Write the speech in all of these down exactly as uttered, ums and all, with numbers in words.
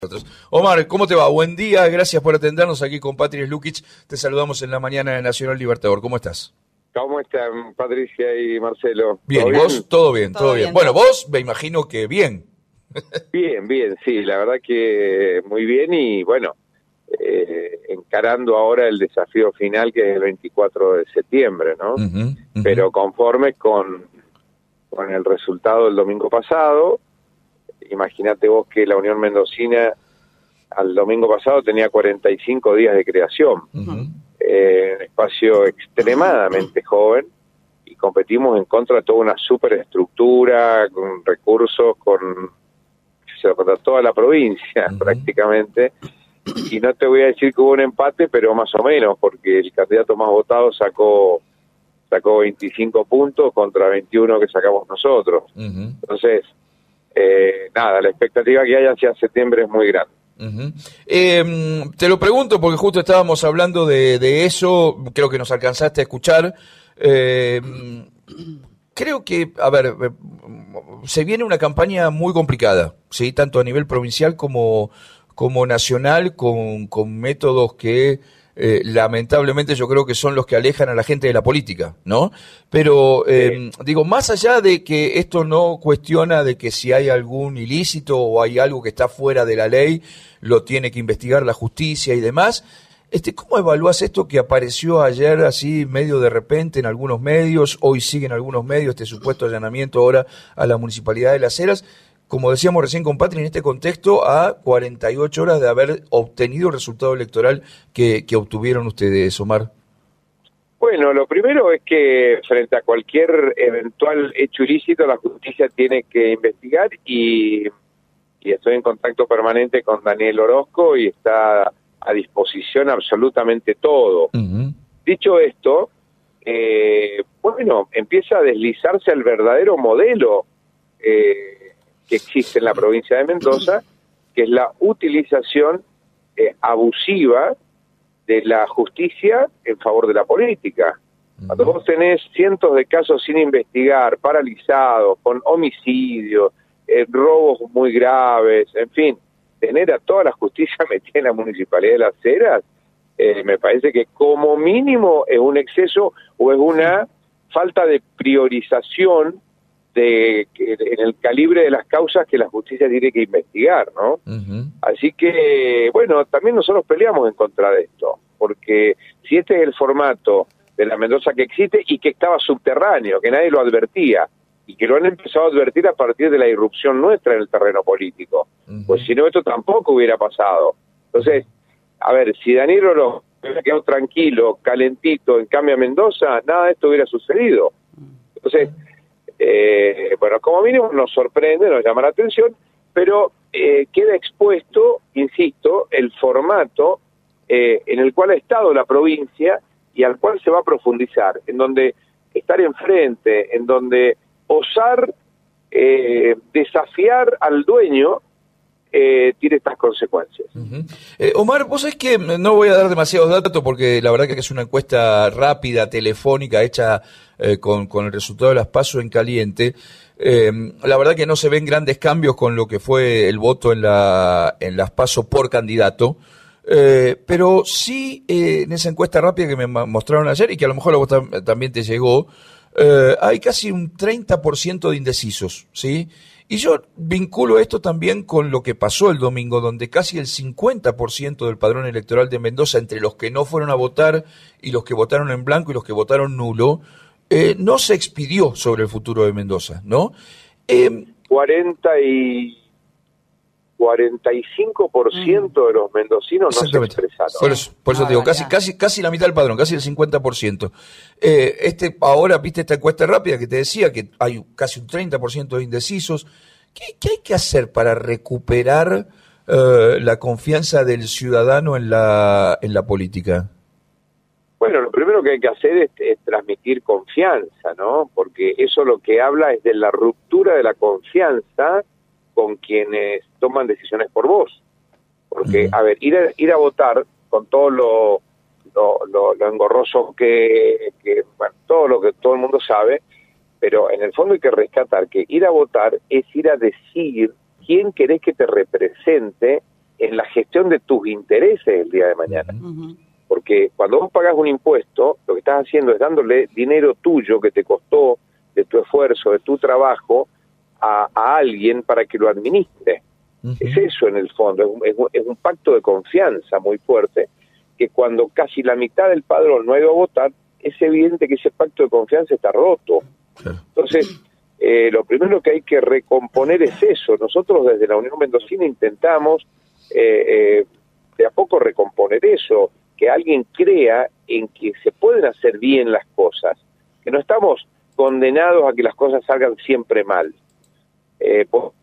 Omar, ¿cómo te va? Buen día, gracias por atendernos aquí con Patri Lukic. Te saludamos en la mañana de Nacional Libertador. ¿Cómo estás? ¿Cómo están Patricia y Marcelo? Bien, ¿y vos? Todo bien, todo, todo bien. bien. Bueno, vos me imagino que bien. Bien, bien, sí, la verdad que muy bien y bueno, eh, encarando ahora el desafío final que es el veinticuatro de septiembre, ¿no? Uh-huh, uh-huh. Pero conforme con, con el resultado del domingo pasado. Imagínate vos que la Unión Mendocina al domingo pasado tenía cuarenta y cinco días de creación, uh-huh. eh, un espacio extremadamente joven, y competimos en contra de toda una superestructura, con recursos, con, con toda la provincia uh-huh. prácticamente, y no te voy a decir que hubo un empate, pero más o menos, porque el candidato más votado sacó sacó veinticinco puntos contra veintiuno que sacamos nosotros, uh-huh. entonces... Eh, nada, la expectativa que hay hacia septiembre es muy grande. Uh-huh. Eh, te lo pregunto porque justo estábamos hablando de, de eso, creo que nos alcanzaste a escuchar. Eh, creo que, a ver, se viene una campaña muy complicada, ¿sí? Tanto a nivel provincial como, como nacional, con, con métodos que... Eh, lamentablemente yo creo que son los que alejan a la gente de la política, ¿no? Pero, eh, sí. digo, más allá de que esto no cuestiona de que si hay algún ilícito o hay algo que está fuera de la ley, lo tiene que investigar la justicia y demás, este, ¿cómo evalúas esto que apareció ayer así medio de repente en algunos medios, hoy sigue en algunos medios este supuesto allanamiento ahora a la Municipalidad de Las Heras? Como decíamos recién con Patri, en este contexto, a cuarenta y ocho horas de haber obtenido el resultado electoral que, que obtuvieron ustedes, Omar. Bueno, lo primero es que frente a cualquier eventual hecho ilícito, la justicia tiene que investigar y, y estoy en contacto permanente con Daniel Orozco y está a disposición absolutamente todo. Uh-huh. Dicho esto, eh, bueno, empieza a deslizarse el verdadero modelo eh, que existe en la provincia de Mendoza, que es la utilización eh, abusiva de la justicia en favor de la política. Cuando vos tenés cientos de casos sin investigar, paralizados, con homicidios, eh, robos muy graves, en fin, tener a toda la justicia metida en la Municipalidad de Las Heras, eh, me parece que como mínimo es un exceso o es una falta de priorización de que en el calibre de las causas que la justicia tiene que investigar, ¿no? Uh-huh. Así que, bueno, también nosotros peleamos en contra de esto, porque si este es el formato de la Mendoza que existe y que estaba subterráneo, que nadie lo advertía, y que lo han empezado a advertir a partir de la irrupción nuestra en el terreno político, uh-huh. pues si no, esto tampoco hubiera pasado. Entonces, a ver, si Daniel Orozco hubiera quedado tranquilo, calentito, en cambio a Mendoza, nada de esto hubiera sucedido. Entonces, Eh, bueno, como mínimo nos sorprende, nos llama la atención, pero eh, queda expuesto, insisto, el formato eh, en el cual ha estado la provincia y al cual se va a profundizar, en donde estar enfrente, en donde osar eh, desafiar al dueño Eh, tiene estas consecuencias. Uh-huh. eh, Omar, vos sabés que no voy a dar demasiados datos porque la verdad que es una encuesta rápida, telefónica, hecha eh, con, con el resultado de las PASO en caliente. Eh, la verdad que no se ven grandes cambios con lo que fue el voto en, la, en las PASO por candidato. Eh, pero sí, eh, en esa encuesta rápida que me mostraron ayer y que a lo mejor a vos tam- también te llegó, eh, hay casi un treinta por ciento de indecisos, ¿sí? Y yo vinculo esto también con lo que pasó el domingo, donde casi el cincuenta por ciento del padrón electoral de Mendoza, entre los que no fueron a votar y los que votaron en blanco y los que votaron nulo, eh, no se expidió sobre el futuro de Mendoza, ¿no? Eh, cuarenta y cuarenta y cinco por ciento de los mendocinos no se expresaron. Por eso, por eso ah, te digo, casi, casi, casi la mitad del padrón, casi el cincuenta por ciento. Eh, este, ahora, viste esta encuesta rápida que te decía que hay casi un treinta por ciento de indecisos. ¿Qué, qué hay que hacer para recuperar eh, la confianza del ciudadano en la, en la política? Bueno, lo primero que hay que hacer es, es transmitir confianza, ¿no? Porque eso lo que habla es de la ruptura de la confianza con quienes toman decisiones por vos. Porque, uh-huh. a ver, ir a, ir a votar con todo lo, lo, lo, lo engorroso que, que, bueno, todo lo que todo el mundo sabe, pero en el fondo hay que rescatar que ir a votar es ir a decir quién querés que te represente en la gestión de tus intereses el día de mañana. Uh-huh. Porque cuando vos pagás un impuesto, lo que estás haciendo es dándole dinero tuyo que te costó, de tu esfuerzo, de tu trabajo, a, a alguien para que lo administre. Uh-huh. Es eso en el fondo, es un, es, un, es un pacto de confianza muy fuerte, que cuando casi la mitad del padrón no ha ido a votar, es evidente que ese pacto de confianza está roto. Claro. Entonces, eh, lo primero que hay que recomponer es eso. Nosotros desde la Unión Mendocina intentamos eh, eh, de a poco recomponer eso, que alguien crea en que se pueden hacer bien las cosas, que no estamos condenados a que las cosas salgan siempre mal. Eh, por,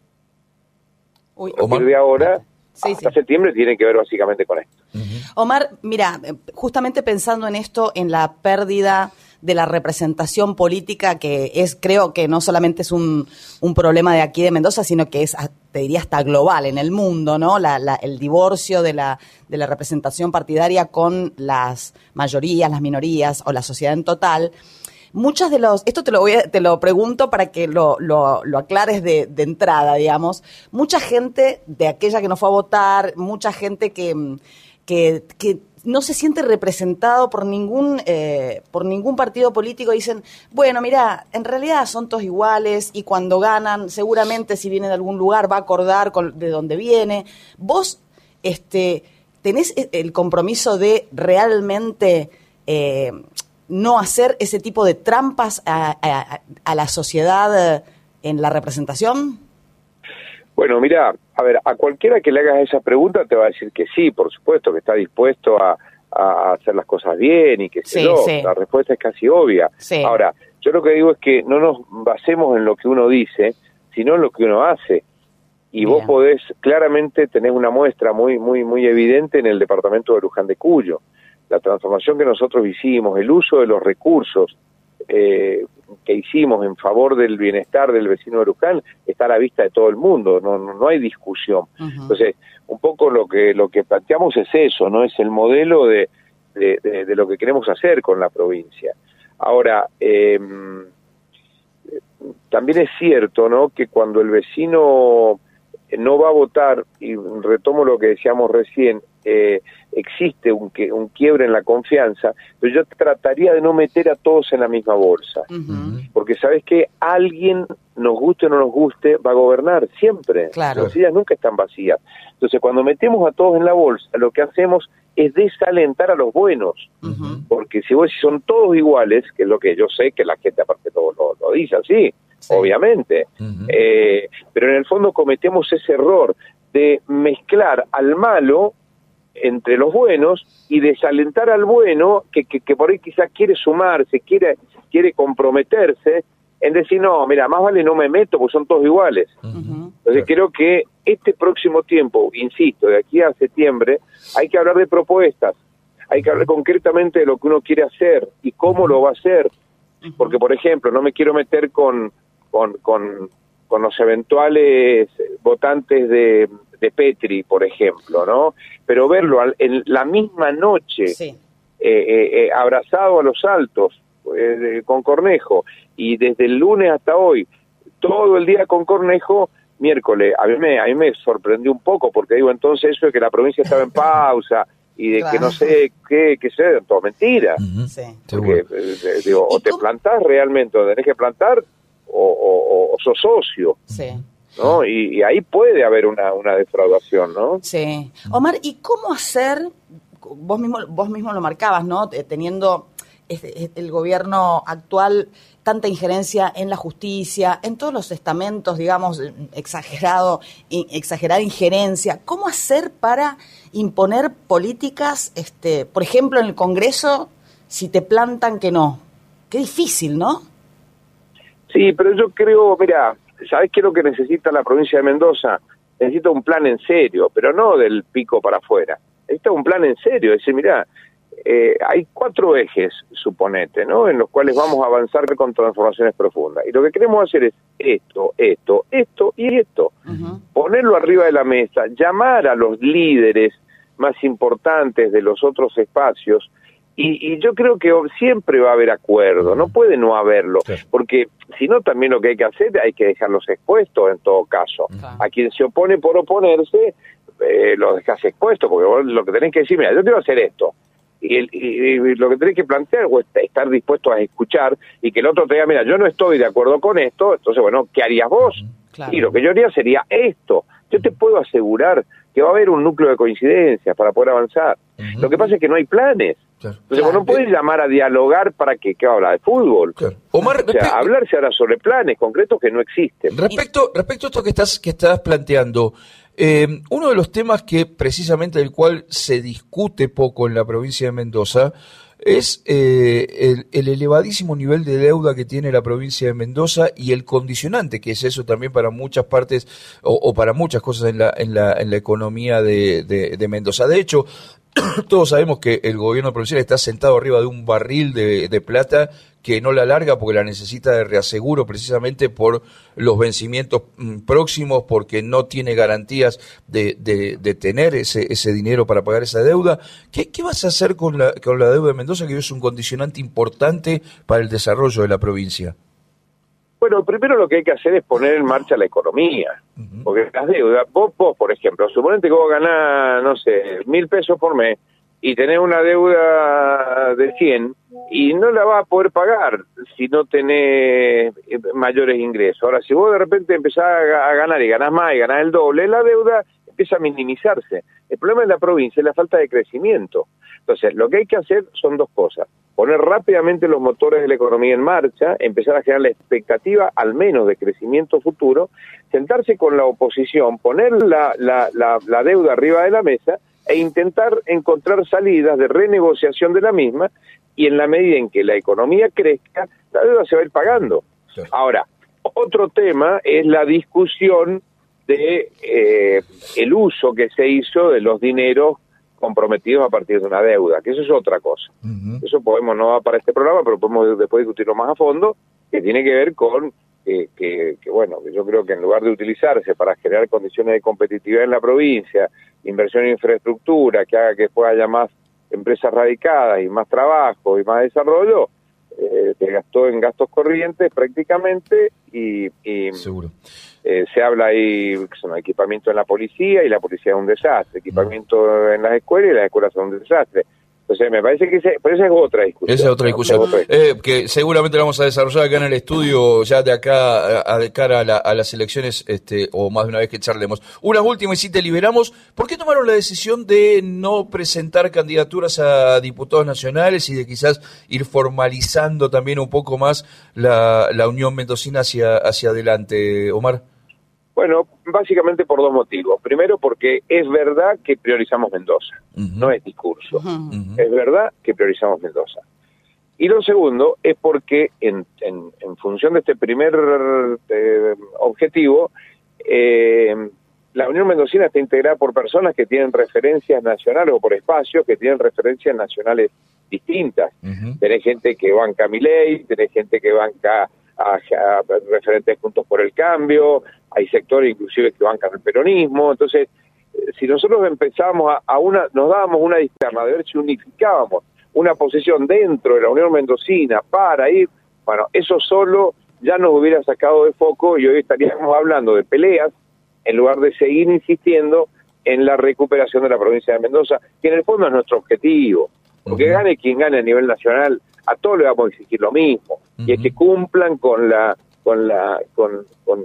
Uy, a partir de ahora, sí, hasta sí. septiembre, tiene que ver básicamente con esto. Uh-huh. Omar, mira, justamente pensando en esto, en la pérdida de la representación política, que es, creo que no solamente es un, un problema de aquí de Mendoza, sino que es, te diría, hasta global en el mundo, ¿no? La, la, el divorcio de la, de la representación partidaria con las mayorías, las minorías o la sociedad en total. Muchas de los, esto te lo voy a, te lo pregunto para que lo, lo, lo aclares de, de entrada, digamos. Mucha gente de aquella que no fue a votar, mucha gente que, que, que no se siente representado por ningún eh, por ningún partido político, dicen, bueno, mira, en realidad son todos iguales y cuando ganan, seguramente si viene de algún lugar va a acordar con, de dónde viene. Vos este, tenés el compromiso de realmente eh, no hacer ese tipo de trampas a, a, a la sociedad en la representación. Bueno, mira, a ver, a cualquiera que le hagas esa pregunta te va a decir que sí, por supuesto, que está dispuesto a, a hacer las cosas bien y que sé Sí, yo. sí. La respuesta es casi obvia. Sí. Ahora, yo lo que digo es que no nos basemos en lo que uno dice, sino en lo que uno hace. Y Bien. vos podés claramente tener una muestra muy, muy, muy evidente en el departamento de Luján de Cuyo. La transformación que nosotros hicimos, el uso de los recursos eh, que hicimos en favor del bienestar del vecino de Luján está a la vista de todo el mundo, no, no, no hay discusión. Uh-huh. Entonces, un poco lo que lo que planteamos es eso, no es el modelo de, de, de, de lo que queremos hacer con la provincia. Ahora, eh, también es cierto, ¿no?, que cuando el vecino no va a votar, y retomo lo que decíamos recién, eh, existe un, que, un quiebre en la confianza, pero yo trataría de no meter a todos en la misma bolsa. Uh-huh. Porque sabes que alguien, nos guste o no nos guste, va a gobernar siempre. Claro. Las sillas nunca están vacías. Entonces, cuando metemos a todos en la bolsa, lo que hacemos es desalentar a los buenos. Uh-huh. Porque si vos si son todos iguales, que es lo que yo sé que la gente aparte todo lo, lo dice así, Sí. obviamente, Uh-huh. eh, pero en el fondo cometemos ese error de mezclar al malo entre los buenos y desalentar al bueno que, que, que por ahí quizás quiere sumarse, quiere, quiere comprometerse, en decir, no, mira, más vale no me meto porque son todos iguales. Uh-huh. Entonces creo que este próximo tiempo, insisto, de aquí a septiembre, hay que hablar de propuestas, hay que hablar concretamente de lo que uno quiere hacer y cómo lo va a hacer. Porque, por ejemplo, no me quiero meter con, con, con, con los eventuales votantes de, de Petri, por ejemplo, ¿no? Pero verlo al, en la misma noche, Sí. eh, eh, eh, abrazado a los altos, eh, con Cornejo, y desde el lunes hasta hoy, todo el día con Cornejo, miércoles, a mí me, a mí me sorprendió un poco, porque digo, entonces eso de que la provincia estaba en pausa, y de Claro. que no sé qué, qué sé, todo mentira. Uh-huh. Sí. Porque, Seguro. eh, digo, o ¿Y te cómo? plantás realmente, o tenés que plantar, o, o, o sos socio, Sí. ¿no? Y, y ahí puede haber una, una defraudación, ¿no? Sí. Omar, ¿y cómo hacer? Vos mismo, vos mismo lo marcabas, ¿no? Eh, Teniendo este, el gobierno actual tanta injerencia en la justicia, en todos los estamentos, digamos, exagerado, in- exagerada injerencia. ¿Cómo hacer para imponer políticas, este, por ejemplo, en el Congreso, si te plantan que no? Qué difícil, ¿no? Sí, pero yo creo, mira, ¿sabés qué es lo que necesita la provincia de Mendoza? Necesita un plan en serio, pero no del pico para afuera. Necesita un plan en serio, es decir, mira, eh, hay cuatro ejes, suponete, ¿no?, en los cuales vamos a avanzar con transformaciones profundas. Y lo que queremos hacer es esto, esto, esto y esto. Uh-huh. Ponerlo arriba de la mesa, llamar a los líderes más importantes de los otros espacios, y, y yo creo que siempre va a haber acuerdo, no puede no haberlo, Sí. porque si no también lo que hay que hacer hay que dejarlos expuestos en todo caso. Claro. A quien se opone por oponerse, eh, los dejás expuestos, porque vos lo que tenés que decir, mira, yo quiero hacer esto, y, el, y, y lo que tenés que plantear es estar dispuesto a escuchar, y que el otro te diga, mira, yo no estoy de acuerdo con esto, entonces, bueno, ¿qué harías vos? Claro. Y lo que yo haría sería esto. Yo te puedo asegurar que va a haber un núcleo de coincidencias para poder avanzar. Uh-huh. Lo que pasa es que no hay planes. Claro. Entonces, claro. vos no podés llamar a dialogar para que, ¿qué va a hablar? De fútbol. Claro. Omar, o sea, respe- hablarse ahora sobre planes concretos que no existen. Respecto, respecto a esto que estás, que estás planteando, eh, uno de los temas que precisamente del cual se discute poco en la provincia de Mendoza es eh, el, el elevadísimo nivel de deuda que tiene la provincia de Mendoza y el condicionante que es eso también para muchas partes o, o para muchas cosas en la, en la, en la economía de, de, de Mendoza. De hecho, todos sabemos que el gobierno provincial está sentado arriba de un barril de, de plata que no la larga porque la necesita de reaseguro precisamente por los vencimientos próximos, porque no tiene garantías de, de, de tener ese, ese dinero para pagar esa deuda. ¿Qué, qué vas a hacer con la, con la deuda de Mendoza, que es un condicionante importante para el desarrollo de la provincia? Bueno, primero lo que hay que hacer es poner en marcha la economía, uh-huh. porque las deudas, vos, vos, por ejemplo, suponete que vos ganás, no sé, mil pesos por mes y tenés una deuda de cien y no la vas a poder pagar si no tenés mayores ingresos. Ahora, si vos de repente empezás a ganar y ganás más y ganás el doble, la deuda empieza a minimizarse. El problema de la provincia es la falta de crecimiento. Entonces, lo que hay que hacer son dos cosas. Poner rápidamente los motores de la economía en marcha, empezar a generar la expectativa, al menos, de crecimiento futuro, sentarse con la oposición, poner la, la, la, la deuda arriba de la mesa e intentar encontrar salidas de renegociación de la misma, y en la medida en que la economía crezca, la deuda se va a ir pagando. Sí. Ahora, otro tema es la discusión de eh, el uso que se hizo de los dineros comprometidos a partir de una deuda, que eso es otra cosa. Uh-huh. Eso podemos, no va para este programa, pero podemos después discutirlo más a fondo, que tiene que ver con eh, que, que, bueno, que yo creo que en lugar de utilizarse para generar condiciones de competitividad en la provincia, inversión en infraestructura, que haga que pueda haya más empresas radicadas y más trabajo y más desarrollo, eh, se gastó en gastos corrientes prácticamente y, y seguro. Eh, se habla ahí, son equipamiento en la policía y la policía es un desastre, equipamiento mm. en las escuelas y las escuelas son un desastre. Entonces me parece que ese, pero esa es otra discusión. Esa es otra discusión, ¿no? eh, que seguramente la vamos a desarrollar acá en el estudio ya de acá a, de cara a, la, a las elecciones, este, o más de una vez que charlemos. Una última y si te liberamos, ¿por qué tomaron la decisión de no presentar candidaturas a diputados nacionales y de quizás ir formalizando también un poco más la, la Unión Mendocina hacia, hacia adelante, Omar? Bueno, básicamente por dos motivos. Primero, porque es verdad que priorizamos Mendoza, uh-huh. no es discurso. Uh-huh. Es verdad que priorizamos Mendoza. Y lo segundo es porque en, en, en función de este primer eh, objetivo, eh, la Unión Mendocina está integrada por personas que tienen referencias nacionales o por espacios que tienen referencias nacionales distintas. Uh-huh. Tenés gente que banca a Milei, tenés gente que banca a, a referentes Juntos por el Cambio, hay sectores inclusive que bancan el peronismo. Entonces, eh, si nosotros empezábamos a, a una, nos dábamos una disperna de ver si unificábamos una posición dentro de la Unión Mendocina para ir, bueno, eso solo ya nos hubiera sacado de foco y hoy estaríamos hablando de peleas en lugar de seguir insistiendo en la recuperación de la provincia de Mendoza, que en el fondo es nuestro objetivo, porque uh-huh. gane quien gane a nivel nacional, a todos le vamos a exigir lo mismo, uh-huh. y es que cumplan con la con la con, con,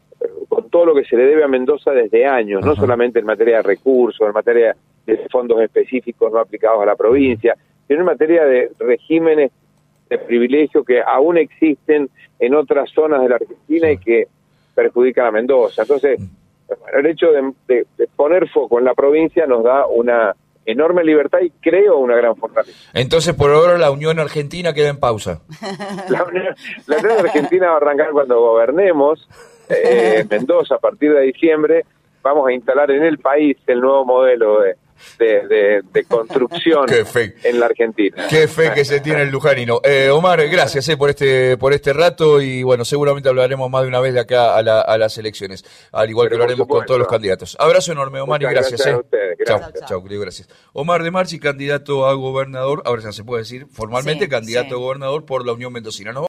con todo lo que se le debe a Mendoza desde años, uh-huh. no solamente en materia de recursos, en materia de fondos específicos no aplicados a la provincia, sino en materia de regímenes de privilegio que aún existen en otras zonas de la Argentina sí. y que perjudican a Mendoza. Entonces, el hecho de, de, de poner foco en la provincia nos da una enorme libertad y creo una gran fortaleza. Entonces, por ahora la Unión Argentina queda en pausa. La Unión, la Unión Argentina va a arrancar cuando gobernemos eh, Mendoza a partir de diciembre. Vamos a instalar en el país el nuevo modelo de De, de, de construcción en la Argentina. Qué fe que se tiene el lujanino. Eh, Omar, gracias eh, por este por este rato y bueno, seguramente hablaremos más de una vez de acá a, la, a las elecciones, al igual Pero que lo haremos con todos los candidatos. Abrazo enorme, Omar, Muchas y gracias. gracias eh. a ustedes. Gracias. Chao, chao, chao, gracias. Omar de Marchi, candidato a gobernador, ahora ya se puede decir formalmente, sí, candidato sí. a gobernador por la Unión Mendocina. ¿No?